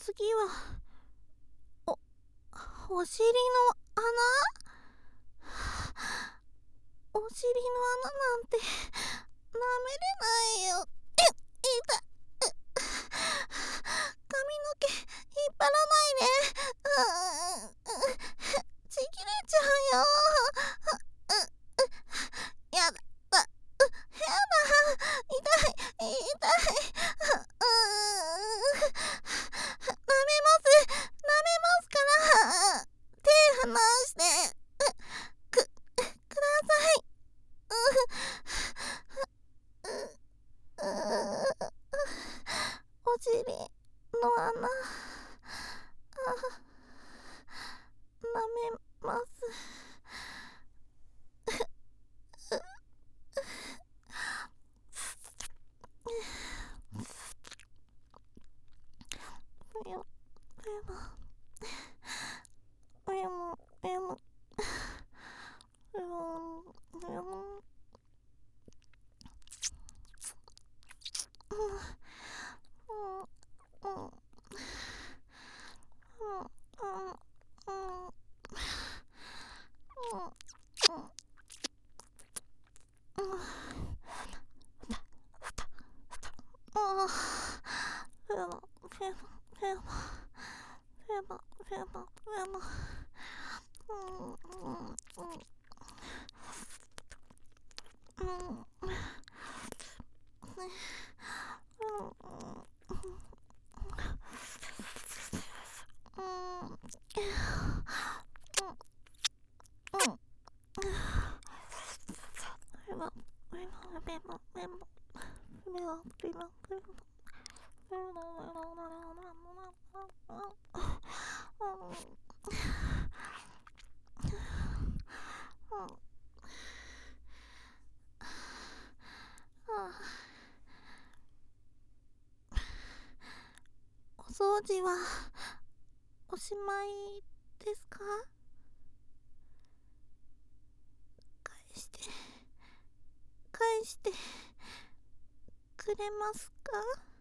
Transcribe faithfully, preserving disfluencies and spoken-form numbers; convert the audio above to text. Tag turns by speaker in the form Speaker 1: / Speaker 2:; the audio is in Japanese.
Speaker 1: 次はおお尻の穴。お尻の穴なんて舐めれないよ。えっ、痛い。髪の毛引っ張らないで。ううちぎれちゃうよ。ううやだ。うやだ。痛い。痛い。う舐めます。舐めますから。手離して。く、ください。ううお尻の穴。舐めます。うよ、うよ、うよ、うよ、うよ、うよ。お掃除はおしまいですか？返して返してくれますか？